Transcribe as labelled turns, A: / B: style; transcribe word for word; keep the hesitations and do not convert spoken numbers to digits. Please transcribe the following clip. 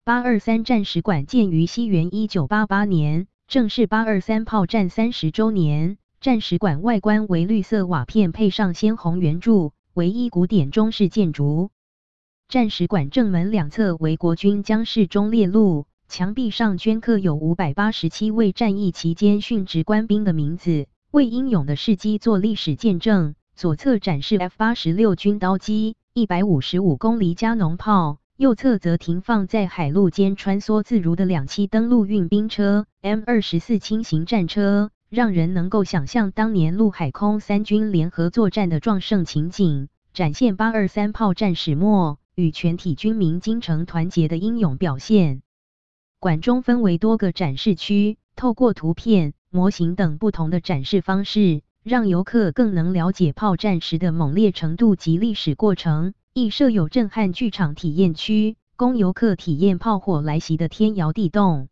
A: 八二三战史馆建于西元一九八八年，正是八二三炮战三十周年。战史馆外观为绿色瓦片配上鲜红圆柱，唯一古典中式建筑。战史馆正门两侧为国军将士忠烈录，墙壁上镌刻有五百八十七位战役期间殉职官兵的名字，为英勇的事迹做历史见证。左侧展示 F 八十六军刀机、一百五十五公里加农炮，右侧则停放在海陆间穿梭自如的两栖登陆运兵车 M 二十四轻型战车，让人能够想象当年陆海空三军联合作战的壮盛情景，展现八二三炮战始末与全体军民精诚团结的英勇表现。馆中分为多个展示区，透过图片、模型等不同的展示方式，让游客更能了解炮战时的猛烈程度及历史过程，亦设有震撼剧场体验区，供游客体验炮火来袭的天摇地动。